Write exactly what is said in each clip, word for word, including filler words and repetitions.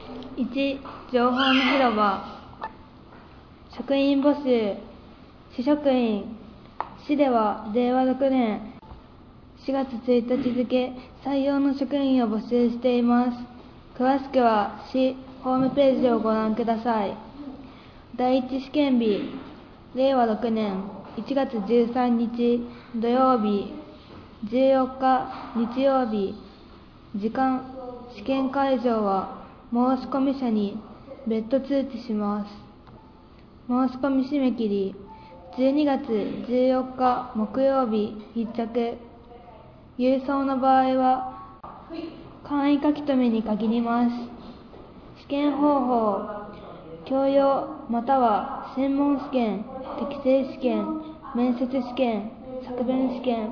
いち. 情報の広場。職員募集。市職員。市ではれいわろくねんしがつついたち付採用の職員を募集しています。詳しくは市ホームページをご覧ください。第一試験日、れいわろくねんいちがつじゅうさんにち土曜日、じゅうよっか日曜日。時間、試験会場は申込者に別途通知します。申し込み締め切り、じゅうにがつじゅうよっか木曜日必着。郵送の場合は簡易書き留めに限ります。試験方法、教養または専門試験、適正試験、面接試験、作文試験。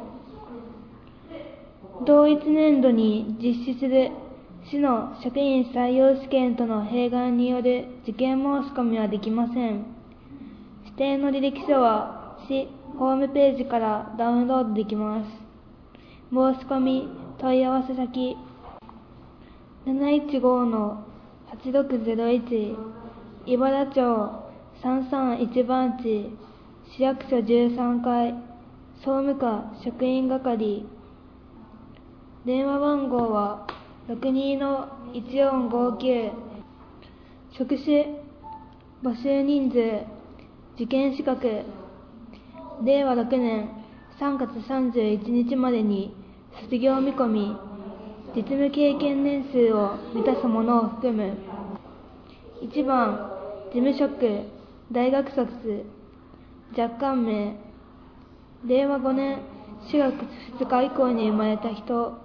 同一年度に実施する市の職員採用試験との併願による受験申し込みはできません。指定の履歴書は市ホームページからダウンロードできます。申し込み問い合わせ先 なないちごのはちろくゼロいち 茨町さんさんいち番地市役所じゅうさんかい総務課職員係。電話番号は ろくにのいちよんごきゅう。職種、募集人数、受験資格。れいわろくねんさんがつさんじゅういちにちまでに卒業見込み、実務経験年数を満たすものを含む。いちばん、事務職、大学卒、若干名。れいわごねんしがつふつか以降に生まれた人。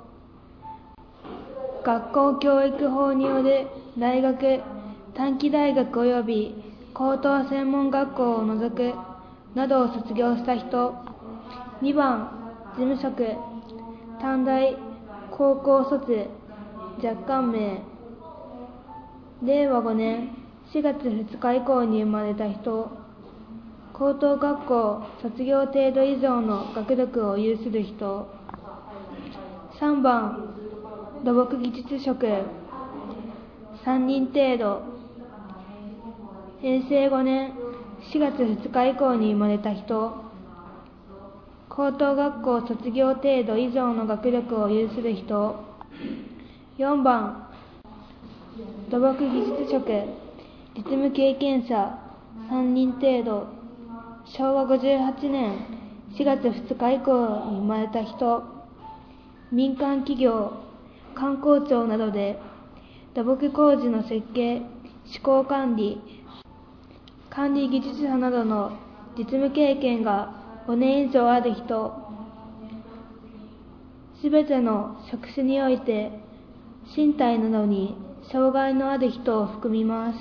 学校教育法による大学、短期大学及び高等専門学校を除くなどを卒業した人。にばん、事務職、短大、高校卒、若干名。れいわごねんしがつふつか以降に生まれた人。高等学校卒業程度以上の学力を有する人。さんばん、土木技術職、さんにん程度。へいせいごねんしがつふつか以降に生まれた人。高等学校卒業程度以上の学力を有する人。よんばん、土木技術職、実務経験者さんにん程度。しょうわごじゅうはちねんしがつふつか以降に生まれた人。民間企業、官公庁などで土木工事の設計、施工管理、管理技術者などの実務経験がごねん以上ある人。すべての職種において身体などに障害のある人を含みます。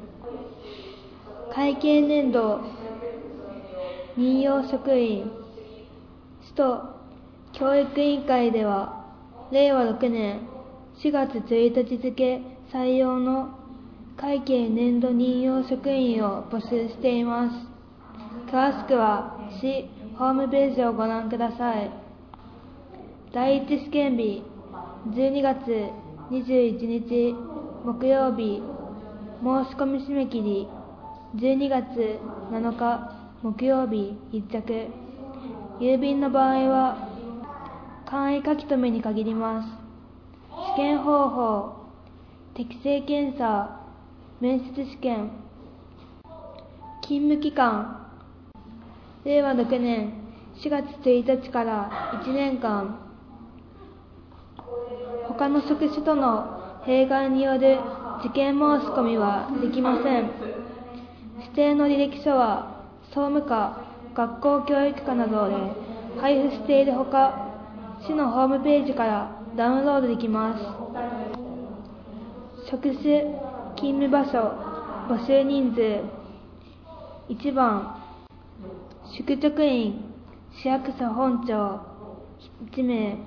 会計年度任用職員。市と教育委員会ではれいわろくねんしがつついたち付採用の会計年度任用職員を募集しています。詳しくは市ホームページをご覧ください。第一試験日、じゅうにがつにじゅういちにち木曜日。申し込み締め切り、じゅうにがつなのか木曜日必着。郵便の場合は簡易書き留めに限ります。試験方法、適正検査、面接試験。勤務期間、れいわろくねんしがつついたちからいちねんかん。他の職種との併願による受験申し込みはできません。指定の履歴書は総務課、学校教育課などで配布しているほか、市のホームページからダウンロードできます。職種、勤務場所、募集人数。いちばん、宿直員、市役所本庁いちめい。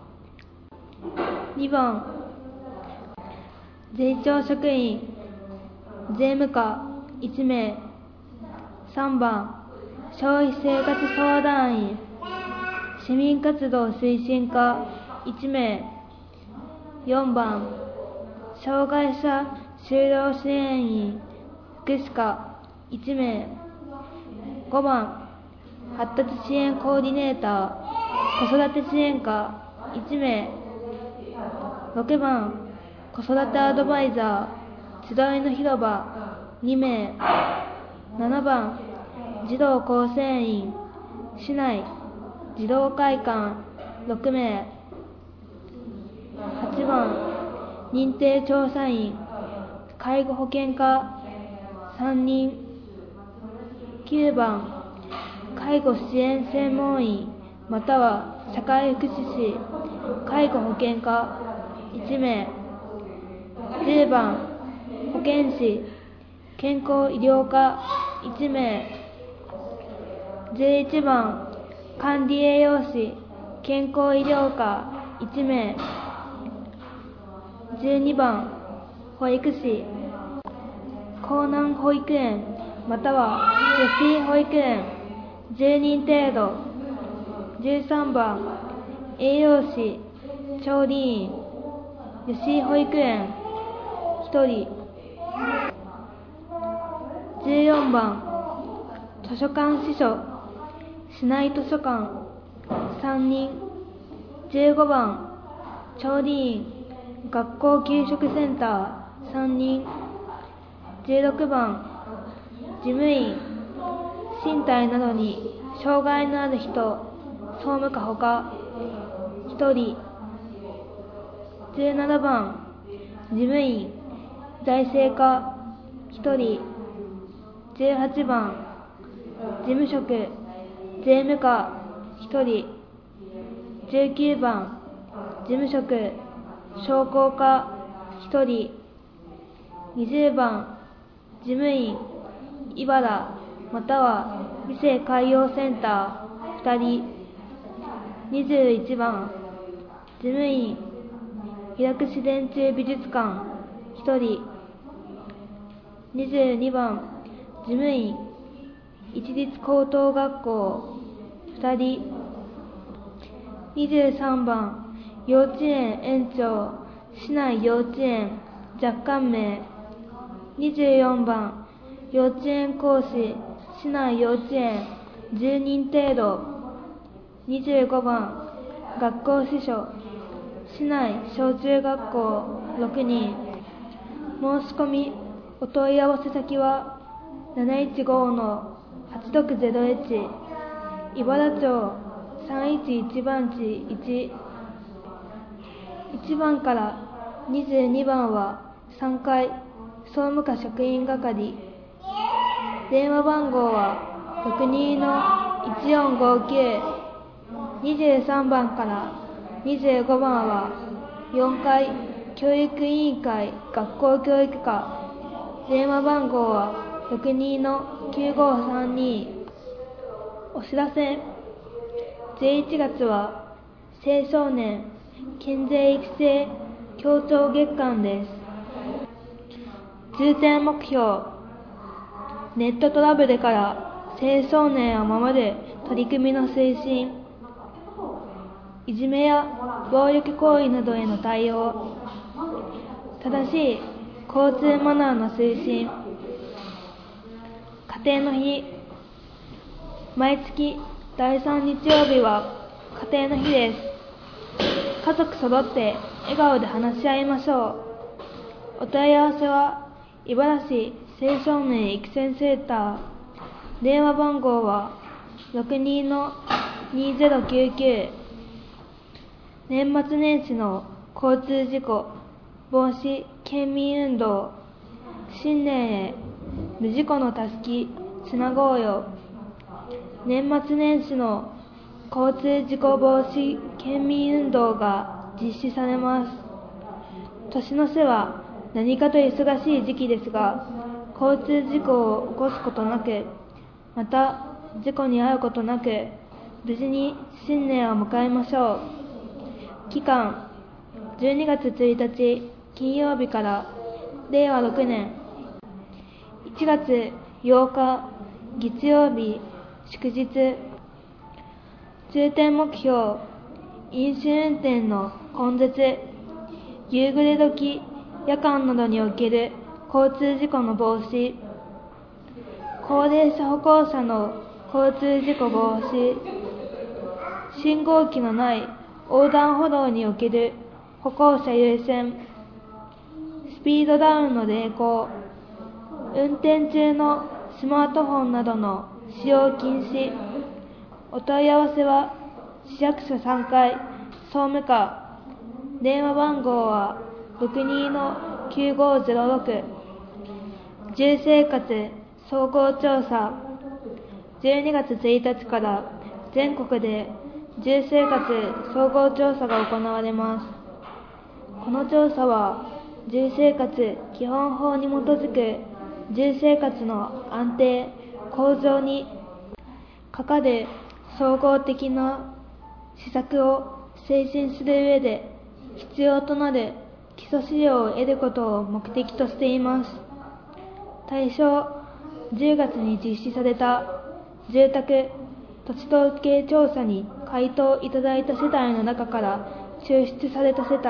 にばん、税調職員、税務課いちめい。さんばん、消費生活相談員、市民活動推進課いちめい。よんばん、 障害者就労支援員福祉課いちめい、ごばん発達支援コーディネーター子育て支援課いちめい、ろくばん子育てアドバイザー集いの広場にめい、ななばん児童構成員市内児童会館ろくめい、はちばん認定調査員介護保険課さんにん、きゅうばん介護支援専門員または社会福祉士介護保険課いちめい、じゅうばん保健師健康医療課いちめい、じゅういちばん管理栄養士健康医療課いちめい、じゅうにばん保育士江南保育園または吉井保育園じゅうにん程度、じゅうさんばん栄養士調理員吉井保育園ひとり、じゅうよんばん図書館司書市内図書館さんにん、じゅうごばん調理員学校給食センターさんにん、じゅうろくばん事務員身体などに障害のある人総務課ほかひとり、じゅうななばん事務員財政課ひとり、じゅうはちばん事務職税務課ひとり、じゅうきゅうばん事務職商工課ひとり、にじゅうばん事務員茨または美生海洋センターふたり、にじゅういちばん事務員平櫛電柱美術館ひとり、にじゅうにばん事務員一律高等学校ふたり、にじゅうさんばん幼稚園園長市内幼稚園若干名、にじゅうよんばん幼稚園講師市内幼稚園じゅうにん程度、にじゅうごばん学校司書市内小中学校ろくにん、申し込みお問い合わせ先はなないちごのはちろくゼロいち茨町さんいちいち番地いち、いちばんからにじゅうにばんはさんかい総務課職員係、電話番号はろくにのいちよんごきゅう、にじゅうさんばんからにじゅうごばんはよんかい教育委員会学校教育課、電話番号はろくにのきゅうごさんに。お知らせ、じゅういちがつは青少年健全育成協調月間です。重点目標、ネットトラブルから青少年を守る取り組みの推進、いじめや暴力行為などへの対応、正しい交通マナーの推進、家庭の日、毎月だいさんにち曜日は家庭の日です。家族揃って笑顔で話し合いましょう。お問い合わせは茨城青少年育成センター、電話番号はろくにのにゼロきゅうきゅう。年末年始の交通事故防止県民運動、新年へ無事故のたすきつなごうよ。年末年始の交通事故防止県民運動が実施されます。年の瀬は何かと忙しい時期ですが、交通事故を起こすことなく、また事故に遭うことなく、無事に新年を迎えましょう。期間、じゅうにがつついたち金曜日かられいわろくねんいちがつようか月曜日祝日。重点目標、飲酒運転の根絶、夕暮れ時夜間などにおける交通事故の防止、高齢者歩行者の交通事故防止、信号機のない横断歩道における歩行者優先、スピードダウンの励行、運転中のスマートフォンなどの使用禁止。お問い合わせは市役所さんがい総務課、電話番号は ろくに きゅうごゼロろく。住生活総合調査、じゅうにがつついたちから全国で住生活総合調査が行われます。この調査は住生活基本法に基づく住生活の安定向上にかかる総合的な施策を推進する上で必要となる基礎資料を得ることを目的としています。対象じゅうがつに実施された住宅土地統計調査に回答いただいた世帯の中から抽出された世帯、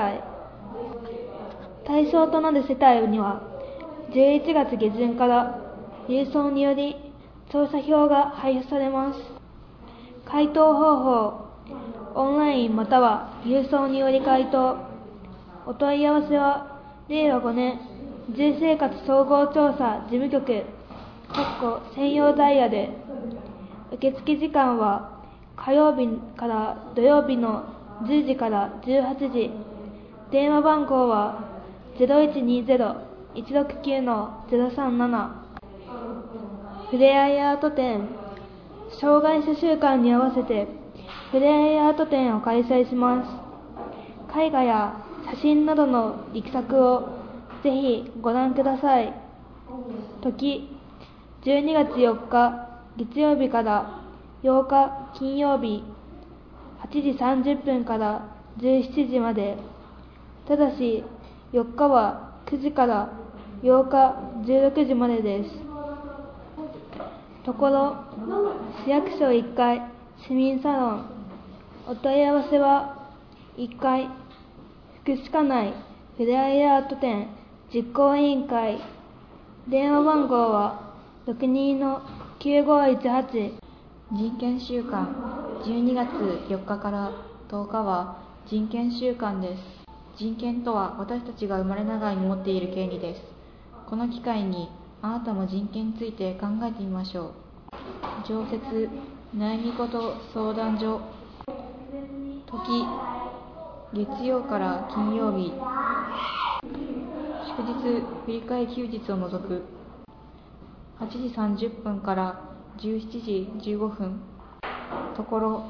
対象となる世帯にはじゅういちがつげじゅんから郵送により調査票が配布されます。回答方法、オンラインまたは郵送により回答。お問い合わせはれいわごねん住生活総合調査事務局専用ダイヤで、受付時間は火曜日から土曜日のじゅうじからじゅうはちじ、電話番号は ゼロいちにゼロ いちろくきゅう ゼロさんなな。ふれあいアート展、障害者週間に合わせてふれあいアート展を開催します。絵画や写真などの力作をぜひご覧ください。時、じゅうにがつよっか月曜日からようか金曜日、はちじさんじゅっぷんからじゅうしちじまで。ただしよっかはくじからようかじゅうろくじまでです。ところ、市役所いっかい市民サロン。お問い合わせはいっかい福祉課内ふれあいアート展実行委員会。電話番号は ろくに きゅうごいちはち。 人権週間、じゅうにがつよっかからとおかは人権週間です。人権とは私たちが生まれながらに持っている権利です。この機会にあなたも人権について考えてみましょう。常設悩み事相談所。時、月曜から金曜日、祝日振り替え休日を除く。はちじさんじゅっぷんからじゅうしちじじゅうごふん。ところ、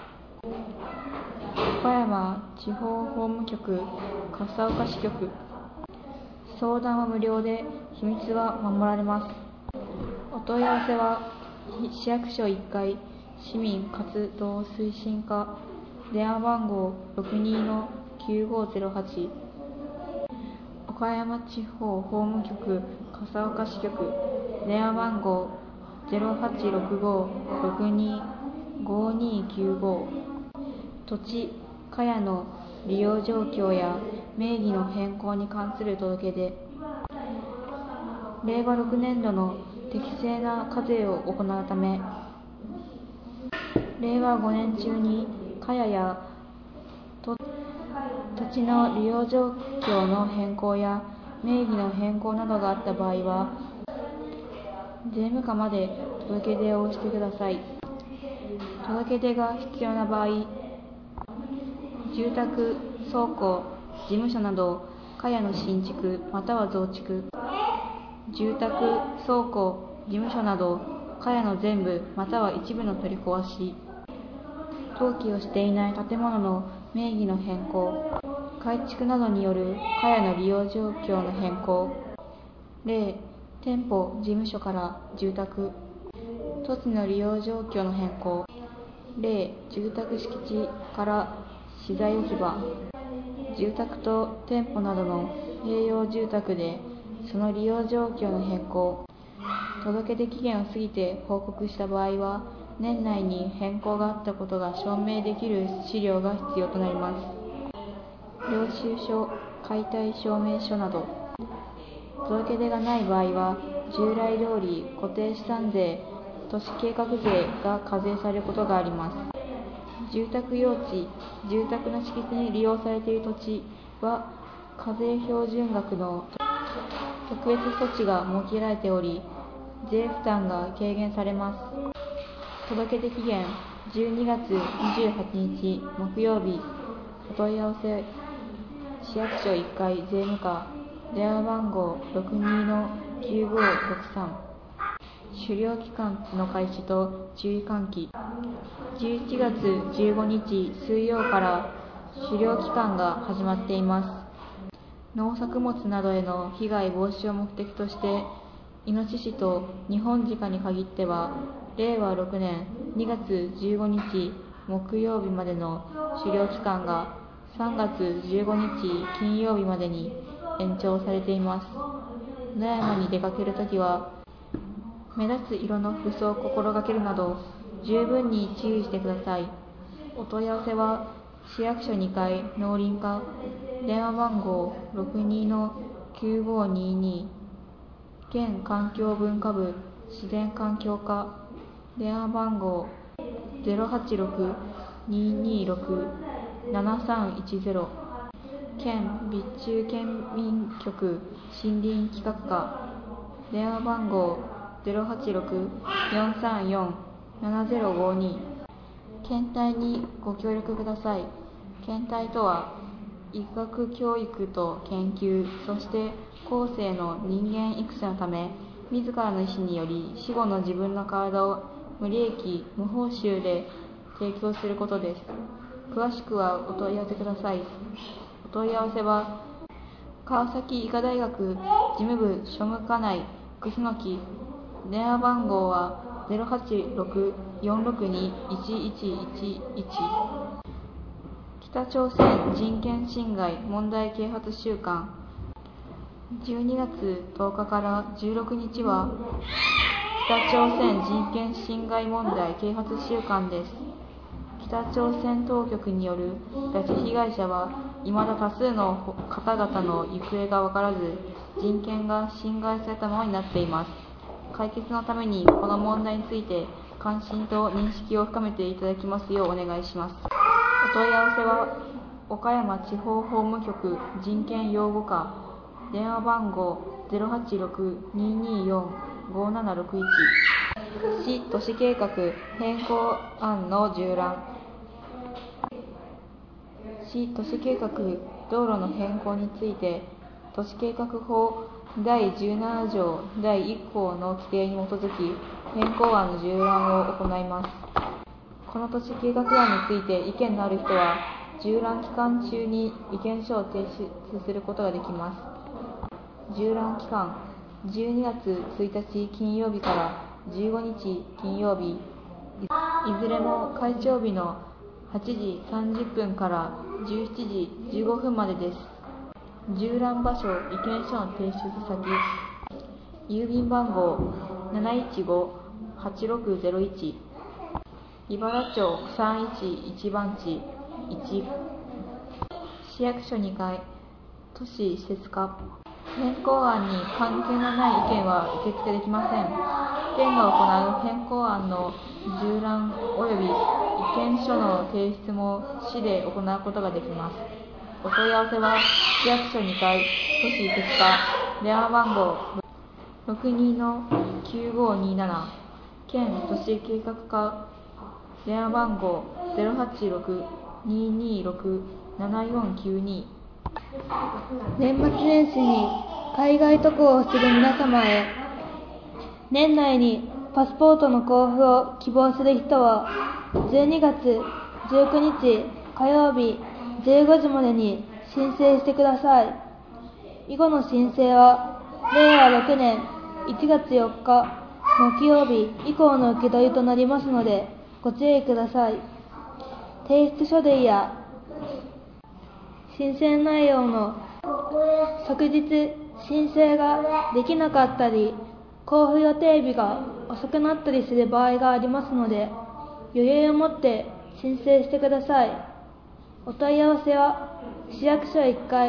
岡山地方法務局笠岡支局。相談は無料で秘密は守られます。お問い合わせは市役所いっかい市民活動推進課、電話番号 ろくに きゅうごゼロはち。岡山地方法務局笠岡支局、電話番号 ゼロはちろくご ろくに ごにきゅうご。土地、かやの利用状況や名義の変更に関する届け出。れいわろくねんどの適正な課税を行うため、れいわごねん中にかやや土地の利用状況の変更や名義の変更などがあった場合は、税務課まで届け出をしてください。届け出が必要な場合、住宅、倉庫、事務所などかやの新築または増築、住宅、倉庫、事務所などかやの全部または一部の取り壊し、登記をしていない建物の名義の変更、改築などによるかやの利用状況の変更。例、店舗、事務所から住宅、土地の利用状況の変更。例、住宅敷地から資材置き場。住宅と店舗などの併用住宅でその利用状況の変更。届出期限を過ぎて報告した場合は、年内に変更があったことが証明できる資料が必要となります。領収書、 解体証明書など。届け出がない場合は、従来通り固定資産税、都市計画税が課税されることがあります。住宅用地、住宅の敷地に利用されている土地は、課税標準額の特別措置が設けられており、税負担が軽減されます。届け出期限じゅうにがつにじゅうはちにち木曜日。お問い合わせ市役所いっかい税務課、電話番号 ろくにーのきゅうごろくさん。狩猟期間の開始と注意喚起。じゅういちがつじゅうごにち水曜から狩猟期間が始まっています。農作物などへの被害防止を目的として、イノシシとニホンジカに限っては、れいわろくねんにがつじゅうごにち木曜日までの狩猟期間がさんがつじゅうごにち金曜日までに延長されています。野山に出かけるときは、目立つ色の服装を心がけるなど、十分に注意してください。お問い合わせは、市役所にかい農林課、電話番号 ろくにーのきゅうごにーにー、県環境文化部自然環境課、電話番号 ゼロはちろく にーにーろく ななさんいちゼロ、県備中県民局森林企画課、電話番号 ゼロはちろく よんさんよん ななゼロごに。検体にご協力ください。検体とは、医学教育と研究、そして後世の人間育成のため、自らの意思により死後の自分の体を無利益、無報酬で提供することです。詳しくはお問い合わせください。お問い合わせは、川崎医科大学事務部庶務課内楠木、電話番号は ゼロはちろく よんろくに いちいちいちいち。北朝鮮人権侵害問題啓発週間。じゅうにがつとおかからじゅうろくにちは北朝鮮人権侵害問題啓発週間です。北朝鮮当局による拉致被害者は未だ多数の方々の行方が分からず、人権が侵害されたままになっています。解決のためにこの問題について関心と認識を深めていただきますようお願いします。お問い合わせは、岡山地方法務局人権擁護課、電話番号 ゼロはちろく にーにーよん ごななろくいち。市都市計画変更案の縦覧。市都市計画道路の変更について、都市計画法だいじゅうななじょうだいいっこうの規定に基づき変更案の縦覧を行います。この都市計画案について意見のある人は、縦覧期間中に意見書を提出することができます。縦覧期間、じゅうにがつついたち金曜日からじゅうごにち金曜日、いずれも開庁日のはちじさんじゅっぷんからじゅうしちじじゅうごふんまでです。縦覧場所、意見書の提出先、郵便番号 なないちご はちろくゼロいち、茨町さんいちいち番地いち、市役所にかい、都市施設課。変更案に関係のない意見は受付できません。県が行う変更案の縦覧及び意見書の提出も市で行うことができます。お問い合わせは、市役所にかい、都市施設課、電話番号 ろくにーのきゅうごにーなな、県都市計画課、電話番号 ゼロはちろく にーにーろく ななよんきゅうに。 年末年始に海外渡航をする皆様へ、年内にパスポートの交付を希望する人は、じゅうにがつじゅうくにち火曜日じゅうごじまでに申請してください。以後の申請は、れいわろくねんいちがつよっか木曜日以降の受け取りとなりますので、ご注意ください。提出書類や申請内容の即日申請ができなかったり、交付予定日が遅くなったりする場合がありますので、余裕を持って申請してください。お問い合わせは、市役所いっかい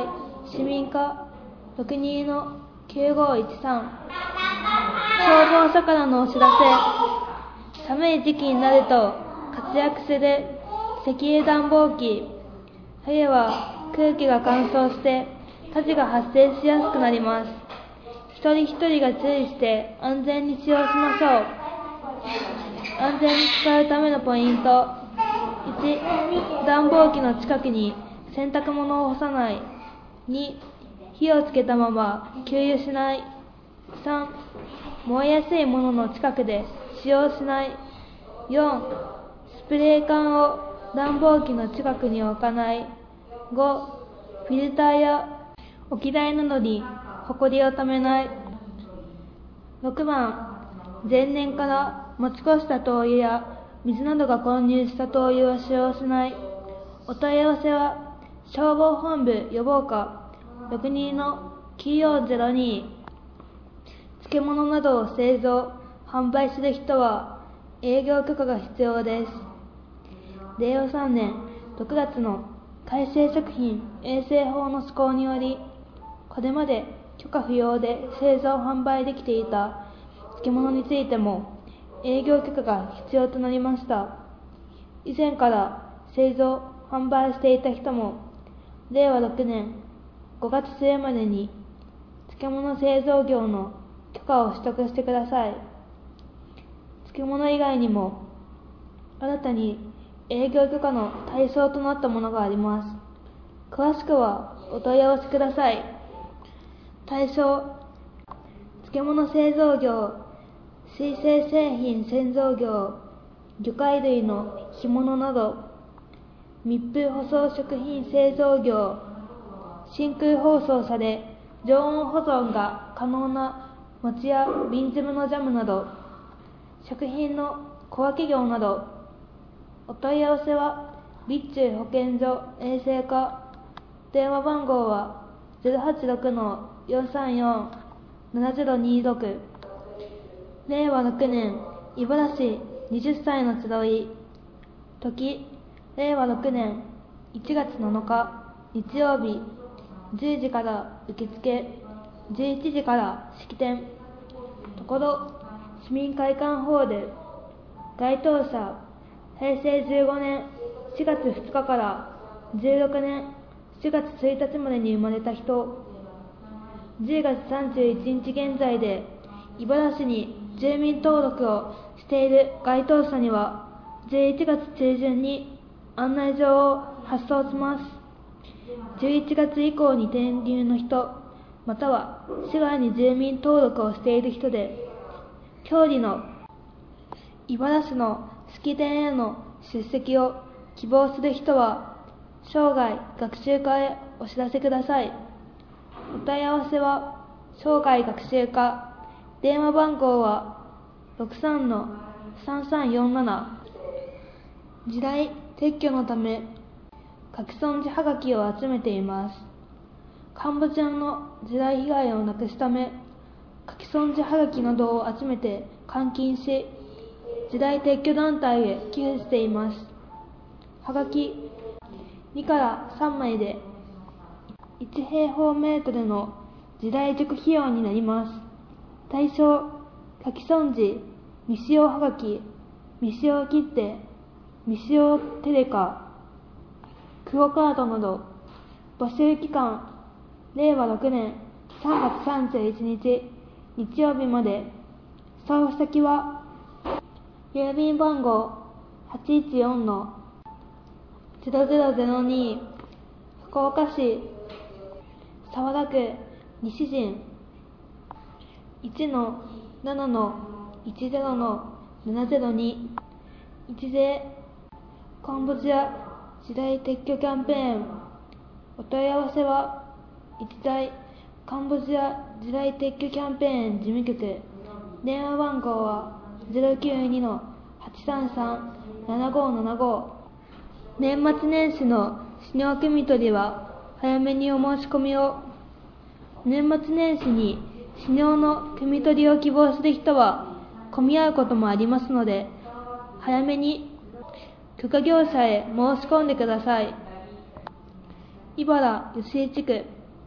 市民課 ろくにーのきゅうごいちさん 消防署からのお知らせ。寒い時期になると活躍する石油暖房機。冬は空気が乾燥して火事が発生しやすくなります。一人一人が注意して安全に使用しましょう。安全に使うためのポイント。いち、暖房機の近くに洗濯物を干さない。に、火をつけたまま給油しない。さん、燃えやすいものの近くで使用しない。よん、スプレー缶を暖房機の近くに置かない。ご、フィルターや置き台などにほこりをためない。ろくばん、前年から持ち越した灯油や水などが混入した灯油を使用しない。お問い合わせは消防本部予防課 ろくにーのきゅうよんゼロに。漬物などを製造・販売する人は営業許可が必要です。れいわさんねんろくがつの改正食品衛生法の施行により、これまで許可不要で製造・販売できていた漬物についても営業許可が必要となりました。以前から製造・販売していた人も、れいわろくねんごがつすえまでに漬物製造業の許可を取得してください。漬物以外にも新たに営業許可の対象となったものがあります。詳しくはお問い合わせください。対象、漬物製造業、水生製品製造業、魚介類の干物など、密封包装食品製造業、真空包装され常温保存が可能な餅や瓶詰のジャムなど、食品の小分け業など。お問い合わせは備中保健所衛生課。電話番号は ゼロはちろくのよんさんよん ななゼロにろく。れいわろくねん茨市はたちの集い。時、れいわろくねんいちがつなのか日曜日、じゅうじから受付、じゅういちじから式典。ところ、市民会館ホール。該当者、へいせいじゅうごねんしがつふつかからじゅうろくねんしがつついたちまでに生まれた人。じゅうがつさんじゅういちにち現在で茨城市に住民登録をしている該当者にはじゅういちがつちゅうじゅんに案内状を発送します。じゅういちがつ以降に転入の人、または市外に住民登録をしている人で、郷里の茨城市の式典への出席を希望する人は生涯学習課へお知らせください。お問い合わせは生涯学習課。電話番号は ろくさんのさんさんよんなな。地雷撤去のため書き損じはがきを集めています。カンボジアの地雷被害をなくすため、書き損じはがきなどを集めて換金し、地雷撤去団体へ寄付しています。はがきにからさんまいでいちへいほうメートルの地雷除去費用になります。対象、書き損じ、未使用はがき、未使用切手、未使用テレカ、クオカードなど。募集期間、れいわろくねんさんがつさんじゅういちにち日曜日まで。送付先は郵便番号 はちいちよんのゼロゼロゼロに 福岡市早良区西陣 いちのななのいちゼロのななゼロに。一税カンボジア地雷撤去キャンペーン。お問い合わせは一財カンボジア地雷撤去キャンペーン事務局。電話番号は ゼロきゅうにのはちさんさん ななごーななごー。年末年始の泌尿汲み取りは早めにお申し込みを。年末年始に泌尿の汲み取りを希望する人は混み合うこともありますので、早めに許可業者へ申し込んでください。茨吉井地区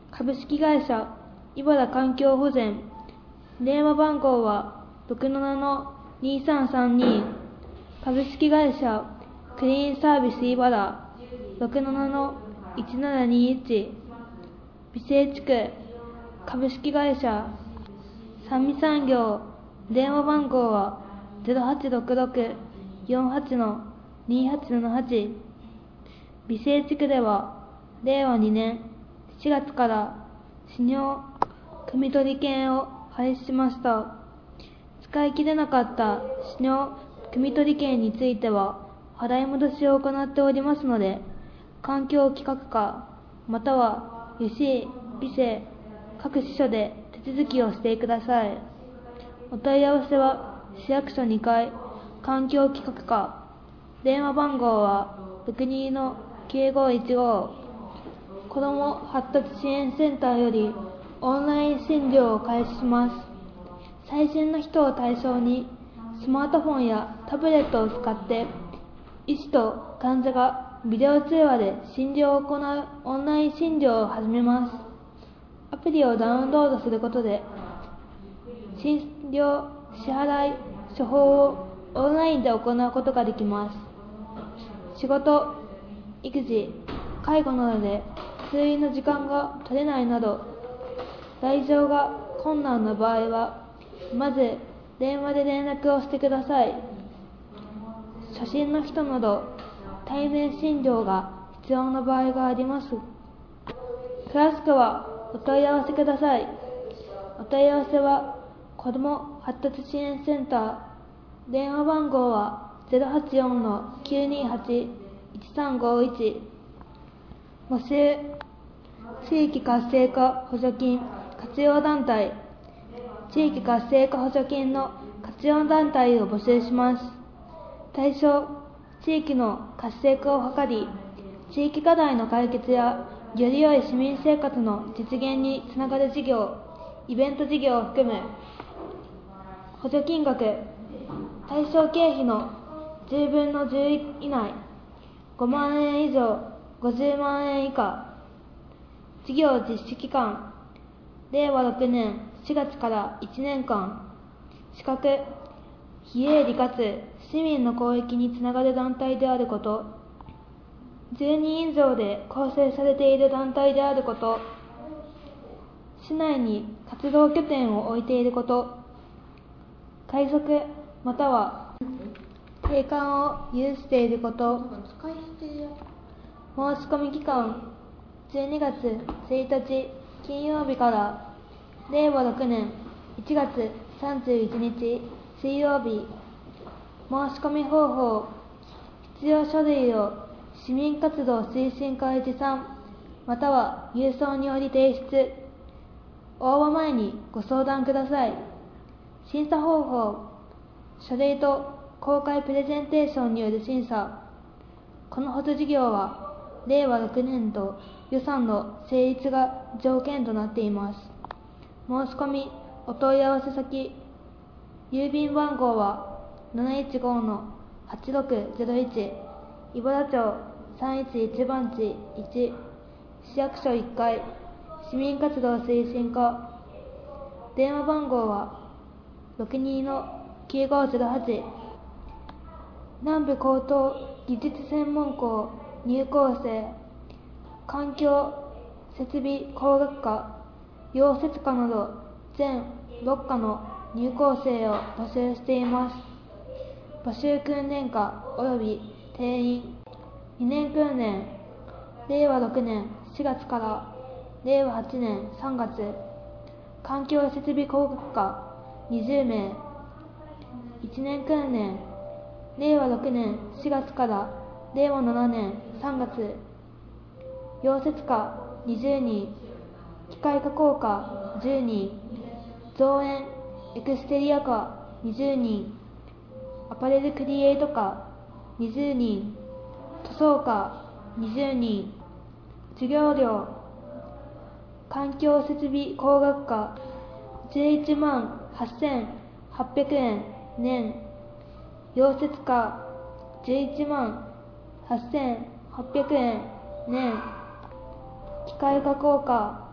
株式会社井原環境保全、電話番号は ろくななのにさんさんに。株式会社クリーンサービス井原 ろくななのいちななにいち。美生地区株式会社三味産業、電話番号は ゼロはちろくろくよんはちのにはちななはち。美生地区ではれいわにねんしがつから使用汲み取り券を廃止しました。使い切れなかった使用汲み取り券については払い戻しを行っておりますので、環境企画課または吉井美生各支所で手続きをしてください。お問い合わせは市役所にかい環境企画課、電話番号は ろくにのきゅうごいちご。子ども発達支援センターよりオンライン診療を開始します。最新の人を対象にスマートフォンやタブレットを使って医師と患者がビデオ通話で診療を行うオンライン診療を始めます。アプリをダウンロードすることで診療、支払い、処方をオンラインで行うことができます。仕事、育児、介護などで通院の時間が取れないなど来場が困難な場合はまず電話で連絡をしてください。初診の人など対面診療が必要な場合があります。詳しくはお問い合わせください。お問い合わせは子ども発達支援センター、電話番号は ゼロはちよんのきゅうにはちいちさんごいち。募集、地域活性化補助金活用団体、地域活性化補助金の活用団体を募集します。対象、地域の活性化を図り、地域課題の解決やより良い市民生活の実現につながる事業、イベント事業を含む。補助金額、対象経費のじゅうぶんのじゅう以内、ごまんえん以上、ごじゅうまんえん以下。事業実施期間、れいわろくねんしがつからいちねんかん。資格、非営利かつ市民の公益につながる団体であること。じゅうにん以上で構成されている団体であること。市内に活動拠点を置いていること。海賊または定款を有していること。申し込み期間、じゅうにがつついたち金曜日かられいわろくねんいちがつさんじゅういちにち水曜日。申し込み方法、必要書類を市民活動推進会持参または郵送により提出。応募前にご相談ください。審査方法、書類と公開プレゼンテーションによる審査。この補助事業はれいわろくねん度予算の成立が条件となっています。申し込みお問い合わせ先、郵便番号はなないちごのはちろくゼロいち、井原町さんいちいちばんちいち、市役所いっかい、市民活動推進課。電話番号はろくにのきゅうごゼロはち。南部高等技術専門校入校生、環境設備工学科、溶接科など全ろっかの入校生を募集しています。募集訓練科及び定員、にねん訓練、れいわろくねんしがつかられいわはちねんさんがつ。環境設備工学科にじゅうめい、いちねん訓練、れいわろくねんしがつかられいわななねんさんがつ。溶接科にじゅうにん、機械加工科じゅうにん、造園エクステリア科にじゅうにん、アパレルクリエイト科にじゅうにん、塗装科にじゅうにん。授業料、環境設備工学科じゅういちまんはっせんはっぴゃくえん年、溶接科じゅういちまんはっせんはっぴゃくえん年、機械加工科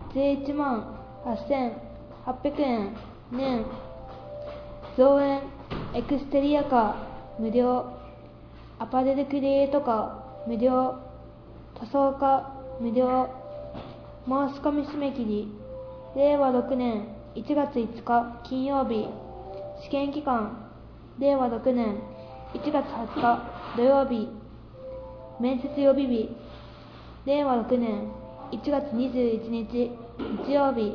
じゅういちまんはっせんはっぴゃくえん年、造園エクステリア科無料、アパレルクリエイト科無料、塗装科無料。申し込み締め切りれいわろくねんいちがついつか金曜日。試験期間れいわろくねんいちがつはつか土曜日。面接予備日れいわろくねんいちがつにじゅういちにち日曜日。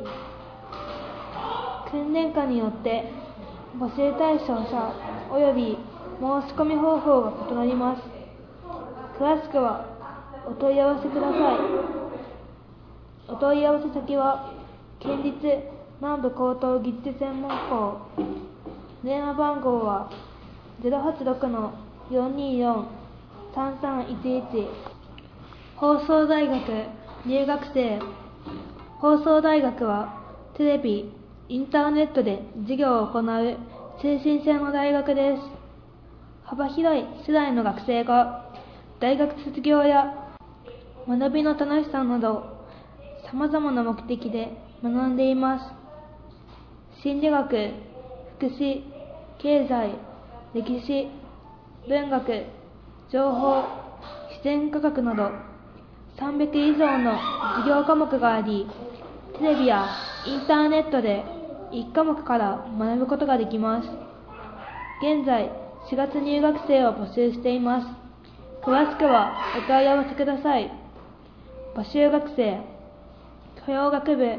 訓練課によって募集対象者及び申し込み方法が異なります。詳しくはお問い合わせください。お問い合わせ先は県立南部高等技術専門校。電話番号は ゼロはちろくのよんにーよんさんさんいちいち。放送大学入学生。放送大学はテレビ、インターネットで授業を行う通信制の大学です。幅広い世代の学生が大学卒業や学びの楽しさなど様々な目的で学んでいます。心理学、福祉、経済、歴史、文学、情報、自然科学などさんびゃくいじょうの授業科目があり、テレビやインターネットでいちかもくから学ぶことができます。現在しがつ入学生を募集しています。詳しくはお問い合わせください。募集学生、教養学部、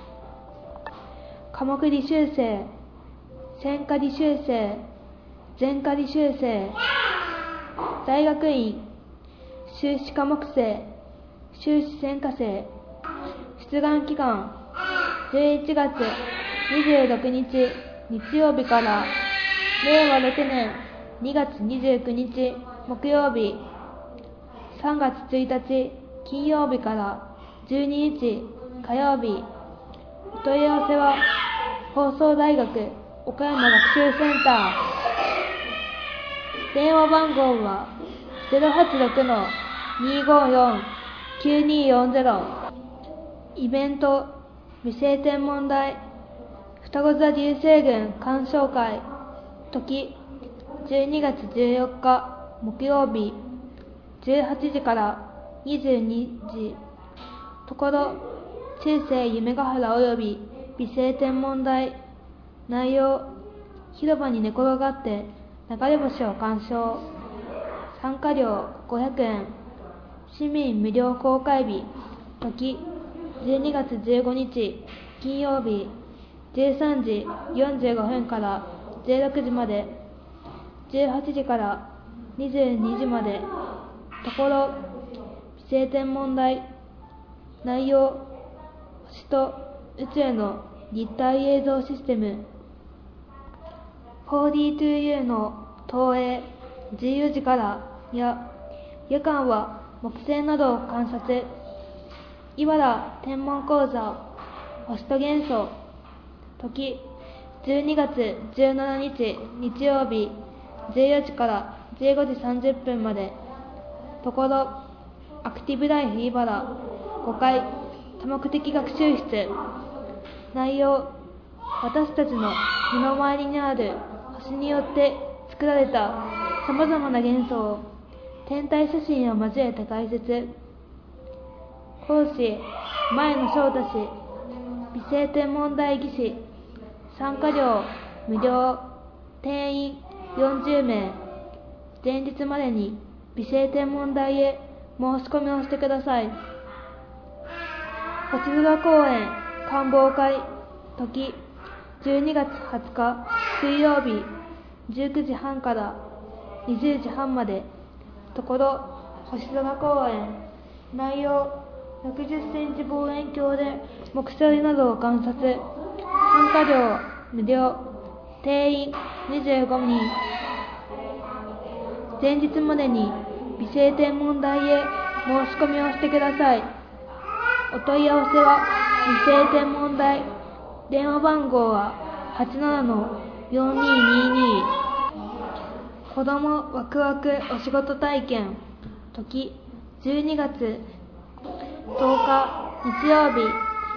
科目履修生、専科履修生、全科履修生、大学院、修士科目生、修士専科生。出願期間じゅういちがつにじゅうろくにち日曜日かられいわろくねんにがつにじゅうくにち木曜日、さんがつついたち金曜日からじゅうににち火曜日。お問い合わせは放送大学岡山学習センター。電話番号は ゼロはちろくのにーごーよんきゅうにーよんゼロ。イベント美声天文台双子座流星群鑑賞会。時じゅうにがつじゅうよっか木曜日じゅうはちじからにじゅうにじ。ところ中世夢ヶ原及び美声天文台。内容、広場に寝転がって流れ星を鑑賞。参加料ごひゃくえん。市民無料公開日。時じゅうにがつじゅうごにち金曜日じゅうさんじよんじゅうごふんからじゅうろくじまで。じゅうはちじからにじゅうにじまで。ところ美声天文台。内容、星と宇宙の立体映像システム。フォーディーツーユー の投影じゅうよじからや夜間は木星などを観察。茨天文講座星と元素。時じゅうにがつじゅうしちにち日曜日じゅうよじからじゅうごじさんじゅっぷんまで。ところアクティブライフ茨ごかい多目的学習室。内容、私たちの身の回りにある星によって作られたさまざまな元素を天体写真を交えて解説。講師、前野翔太氏。美声天文台技師。参加料無料。定員よんじゅうめい。前日までに美声天文台へ申し込みをしてください。星空公園観望会。時じゅうにがつはつか水曜日じゅうくじはんからにじゅうじはんまで。ところ星空公園。内容、ろくじゅっセンチ望遠鏡で木星などを観察。参加料無料。定員にじゅうごにん。前日までに美声天文台へ申し込みをしてください。お問い合わせは美声天文台。電話番号は はちななのよんにーにーにー。子どもワクワクお仕事体験。時じゅうにがつとおか日曜日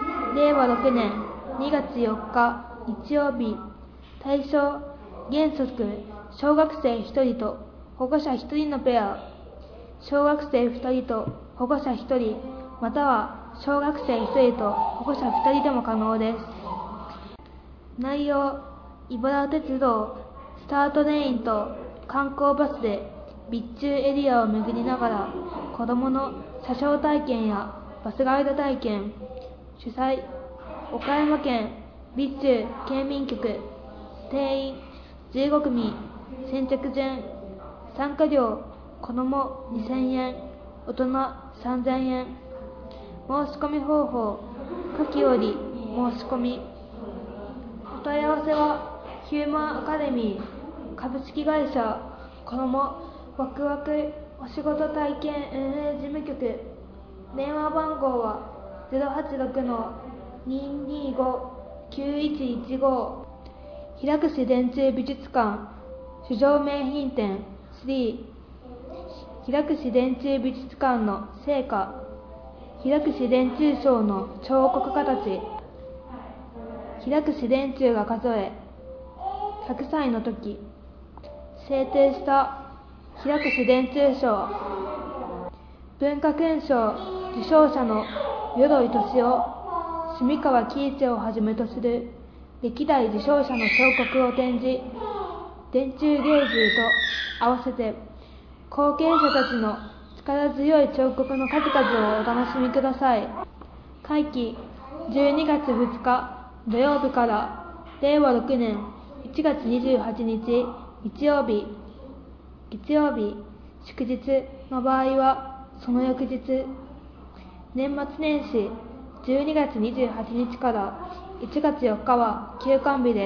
れいわろくねんにがつよっか日曜日、対象原則小学生ひとりと保護者ひとりのペア、小学生ふたりと保護者ひとり、または小学生ひとりと保護者ふたりでも可能です。内容、茨鉄道スタートレインと観光バスで備中エリアを巡りながら子どもの車掌体験やバスガイド体験。主催、岡山県備中県民局。定員じゅうごくみ。先着順。参加料子どもにせんえん、大人さんぜんえん。申し込み方法、下記より申し込み。お問い合わせはヒューマンアカデミー株式会社子どもワクワクお仕事体験運営事務局。電話番号は ゼロはちろくのにーにーごきゅういちいちご。平櫛電柱美術館主上名品展スリー。平櫛電柱美術館の成果、平櫛電柱賞の彫刻家たち。平櫛電柱が数えひゃくさいの時制定した平櫛電柱賞。文化勲章受賞者の淀井俊夫、住川喜一をはじめとする歴代受賞者の彫刻を展示。電柱芸術と合わせて後継者たちの力強い彫刻の数々をお楽しみください。会期じゅうにがつふつか土曜日かられいわろくねんいちがつにじゅうはちにち日曜日、月曜日、祝日の場合はその翌日。年末年始じゅうにがつにじゅうはちにちからいちがつよっかは休館日です。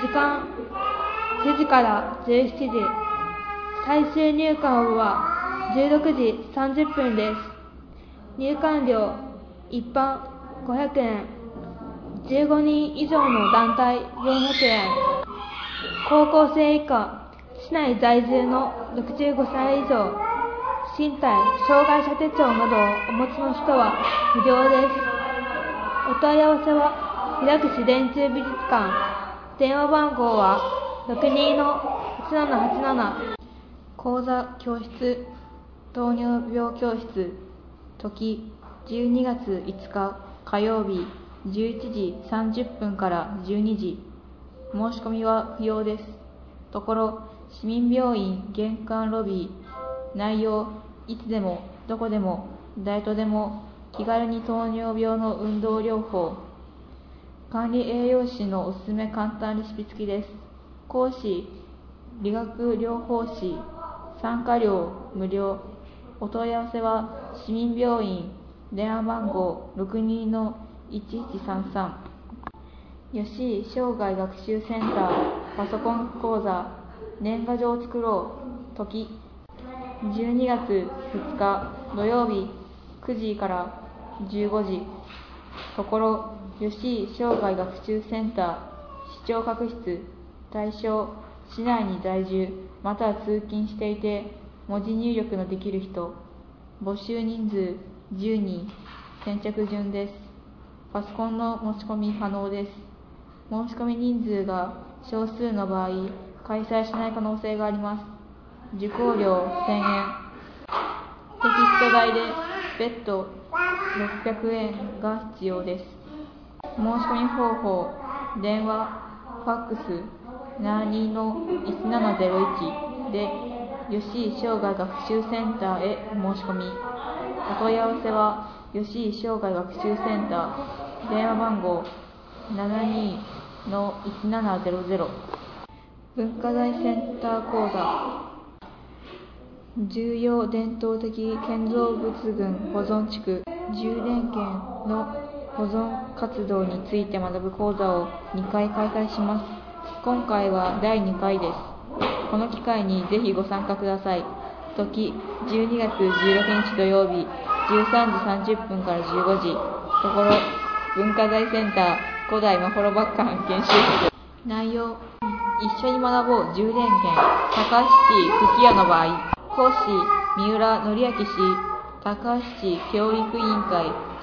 時間じゅうじからじゅうしちじ。最終入館はじゅうろくじさんじゅっぷんです。入館料一般ごひゃくえん、じゅうごにん以上の団体よんひゃくえん。高校生以下、市内在住のろくじゅうごさい以上、身体障害者手帳などをお持ちの人は無料です。お問い合わせは平櫛電柱美術館。電話番号はろくにのはちななはちなな。講座教室、糖尿病教室。時じゅうにがついつか火曜日じゅういちじさんじゅっぷんからじゅうにじ。申し込みは不要です。ところ、市民病院玄関ロビー。内容、いつでもどこでも誰とでも気軽に糖尿病の運動療法。管理栄養士のおすすめ簡単レシピ付きです。講師、理学療法士。参加料無料。お問い合わせは市民病院。電話番号ろくにのいちいちさんさん。吉井生涯学習センターパソコン講座。年賀状を作ろう。時じゅうにがつふつか土曜日くじからじゅうごじ。ところ、吉井生涯学習センター視聴覚室。対象、市内に在住または通勤していて文字入力のできる人。募集人数じゅうにん。先着順です。パソコンの持ち込み可能です。申し込み人数が少数の場合、開催しない可能性があります。受講料せんえん。テキスト代で別途ろっぴゃくえんが必要です。申し込み方法、電話、ファックスななにのいちななゼロいちで吉井生涯学習センターへ申し込み。お問い合わせは吉井生涯学習センター。電話番号ななにのいちななゼロゼロ。文化財センター講座。重要伝統的建造物群保存地区充電圏の保存活動について学ぶ講座をにかい開催します。今回はだいにかいです。この機会にぜひご参加ください。時じゅうにがつじゅうろくにち土曜日じゅうさんじさんじゅっぷんからじゅうごじ。ところ、文化財センター古代まほろばっかん研修室。内容、一緒に学ぼう充電圏。高橋市吹屋の場合。講師、三浦則明氏。高橋市教育委員会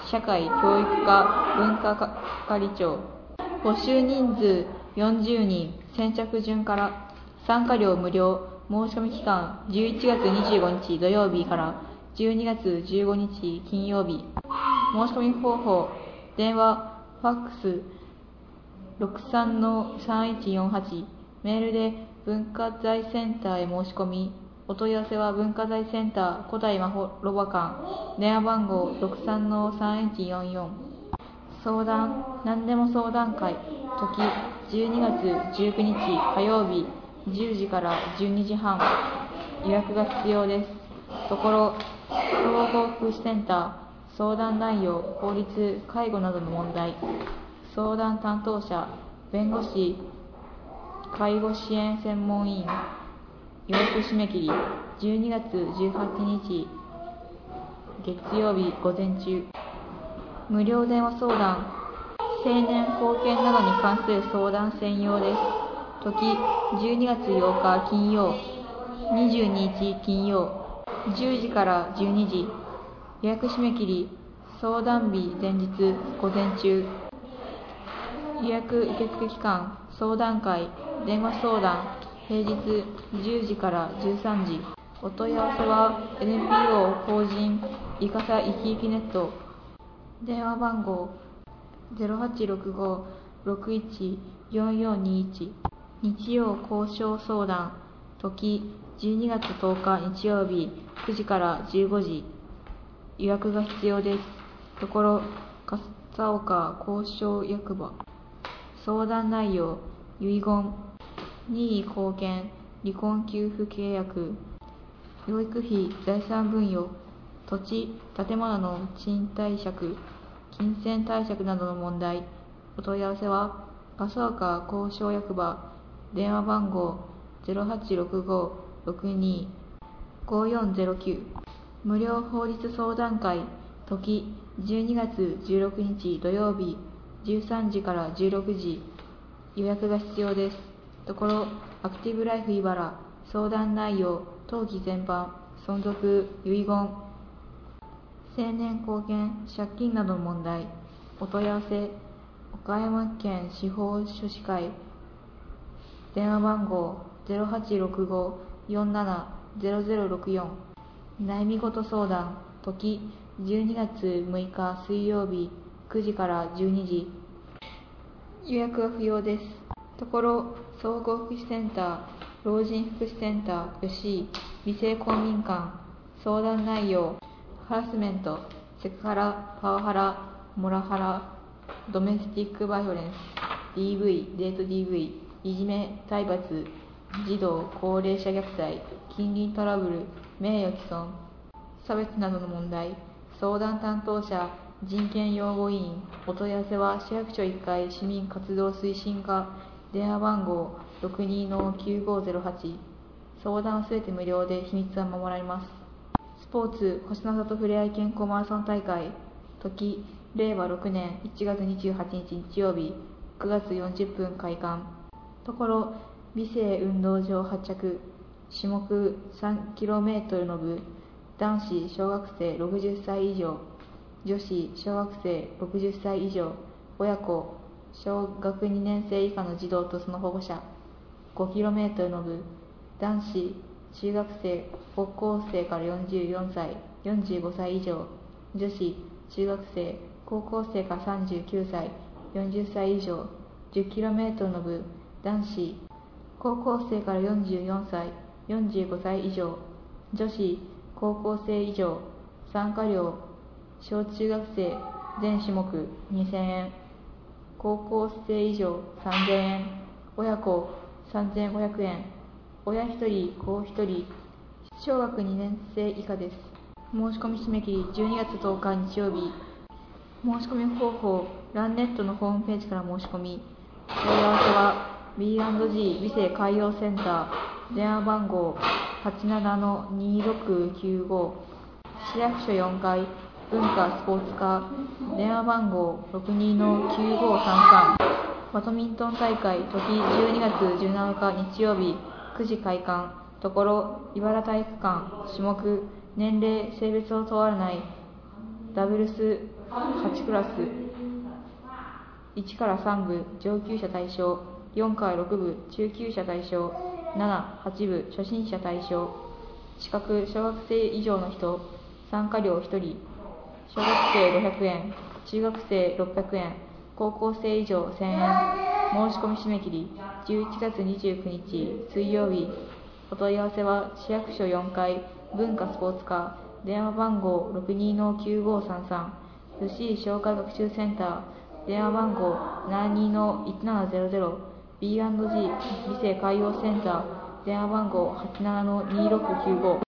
社会教育課文化係長。募集人数よんじゅうにん。先着順から。参加料無料。申し込み期間じゅういちがつにじゅうごにち土曜日からじゅうにがつじゅうごにち金曜日。申し込み方法、電話、ファックス ろくさんのさんいちよんはち、メールで文化財センターへ申し込み。お問い合わせは文化財センター古代まほろば館、電話番号 ろくさんのさんいちよんよん。相談、何でも相談会、時じゅうにがつじゅうくにち火曜日じゅうじからじゅうにじはん。予約が必要です。ところ、総合福祉センター、相談内容、法律、介護などの問題。相談担当者、弁護士、介護支援専門員。予約締め切り、じゅうにがつじゅうはちにち月曜日午前中。無料電話相談、青年後見などに関する相談専用です。時じゅうにがつようか金曜、にじゅうににち金曜、じゅうじからじゅうにじ。予約締め切り、相談日前日午前中。予約受付期間、相談会、電話相談、平日じゅうじからじゅうさんじ。お問い合わせは エヌピーオー 法人いかさいきいきネット。電話番号 ゼロはちろくご ろくいち よんよんにいち。日曜交渉相談、時じゅうにがつとおか日曜日くじからじゅうごじ。予約が必要です。ところ、笠岡交渉役場。相談内容、遺言、任意後見、離婚給付契約、養育費財産分与、土地、建物の賃貸借、金銭貸借などの問題。お問い合わせは笠岡交渉役場。電話番号 ゼロはちろくご ろくに ごよんゼロきゅう。無料法律相談会、時じゅうにがつじゅうろくにち土曜日じゅうさんじからじゅうろくじ。予約が必要です。ところ、アクティブライフ茨。相談内容、登記全般、存続、遺言、青年後見、借金などの問題。お問い合わせ、岡山県司法書士会。電話番号 ゼロはちろくご よんなな ゼロゼロろくよん。悩み事相談、時じゅうにがつむいか水曜日くじからじゅうにじ。予約は不要です。ところ、総合福祉センター、老人福祉センター、吉井、美生公民館。相談内容、ハラスメント、セクハラ、パワハラ、モラハラ、ドメスティックバイオレンス、ディーブイ、デート ディーブイ、いじめ、体罰、児童、高齢者虐待、近隣トラブル、名誉毀損、差別などの問題。相談担当者、人権擁護委員。お問い合わせは市役所いっかい市民活動推進課。電話番号 ろくにのきゅうごゼロはち。相談はすべて無料で秘密は守られます。スポーツ星の里ふれあい健康マラソン大会、時れいわろくねんいちがつにじゅうはちにち日曜日くがつよんじゅっぷん開館。ところ、美生運動場発着。種目 さんキロメートル の部、男子小学生ろくじゅっさい以上、女子小学生ろくじゅっさい以上、親子小学にねんせい以下の児童とその保護者。ごキロメートル の部、男子中学生高校生からよんじゅうよんさいよんじゅうごさい以上、女子中学生高校生からさんじゅうきゅうさいよんじゅっさい以上。 じゅっキロメートル の部、男子高校生からよんじゅうよんさいよんじゅうごさい以上、女子高校生以上。参加料、小中学生全種目にせんえん、高校生以上さんぜんえん、親子さんぜんごひゃくえん、親ひとり子ひとり、小学にねんせい以下です。申し込み締め切りじゅうにがつとおか日曜日。申し込み方法、ランネットのホームページから申し込み。問い合わせは ビーアンドジー 美生海洋センター。電話番号 はちななのにろくきゅうご。市役所よんかい文化スポーツ課。電話番号 ろくにのきゅうごさんさん。バドミントン大会、時じゅうにがつじゅうなのか日曜日くじ開館。ところ、茨体育館。種目、年齢性別を問わないダブルスはちクラス、いちからさん部上級者対象、よんからろく部中級者対象、なな、はち部初心者対象。資格小学生以上の人、参加料ひとり、小学生ごひゃくえん、中学生ろっぴゃくえん、高校生以上せんえん。申し込み締め切りじゅういちがつにじゅうくにち水曜日。お問い合わせは市役所よんかい文化スポーツ課、電話番号 ろくにのきゅうごさんさん、吉井障害学習センター、電話番号 ななにのいちななゼロゼロ、ビーアンドジー 理性海洋センター、電話番号 はちななのにろくきゅうご。